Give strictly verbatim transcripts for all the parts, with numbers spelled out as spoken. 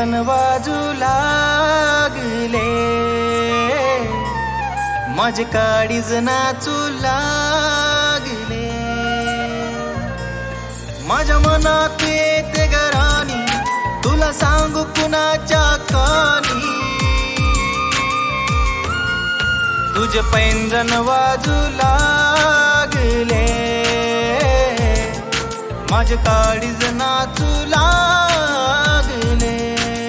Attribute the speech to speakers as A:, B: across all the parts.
A: पैंजण वाजू लागले, माझे काळीज नाचू लागले. माझ्या मनात येते घराणी, तुला सांगू कुणाच्या कानी. तुझे पैंजण वाजू लागले, माझे काळीज नाचू लागले.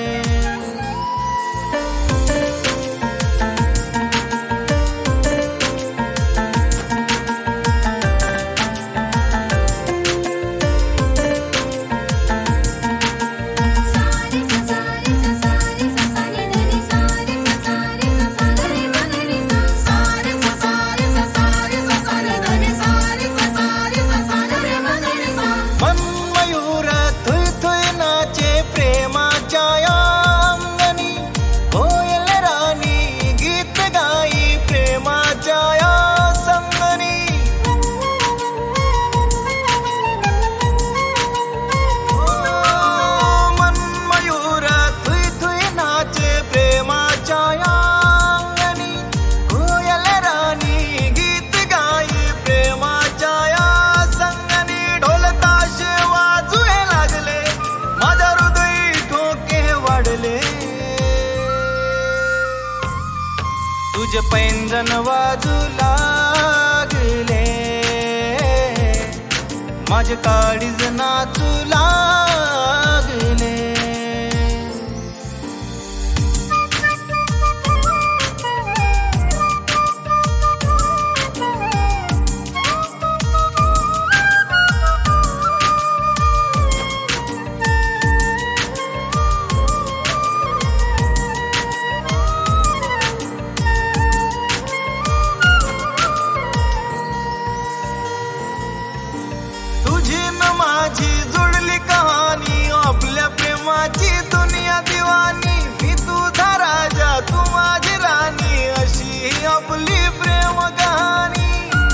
A: तुझे पैंजण वाजू लागले, माझे काळीज नाचू लागले. माझी जुळली कहाणी, आपल्या प्रेमाची दुनिया दिवानी. मी तुझा राजा, तू माझी राणी, अशी आपली प्रेम कहाणी.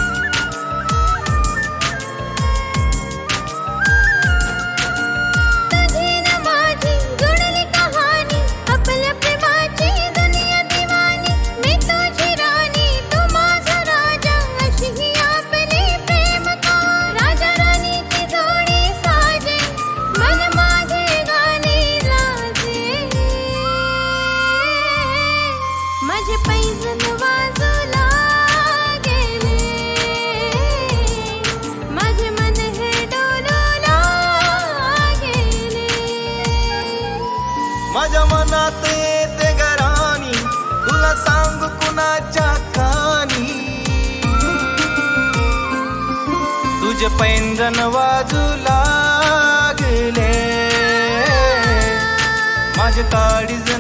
B: तुझी न माझी जुळली कहाणी, आपल्या प्रेमाची दुनिया दिवानी. मी तुझी राणी, तू माझा राजा, अशी ही आपली प्रेम कहाणी. राजा राणीची जोडी साजे, मन माझे गाणे राजे. माझे पैंजण वाजू लागले, माझे मन हे डोलू लागले.
A: माझ्या मनात येते घराणी, तुला सांगू कुणाच्या कानी. तुझे पैंजण वाजू लागले, माझे काळीज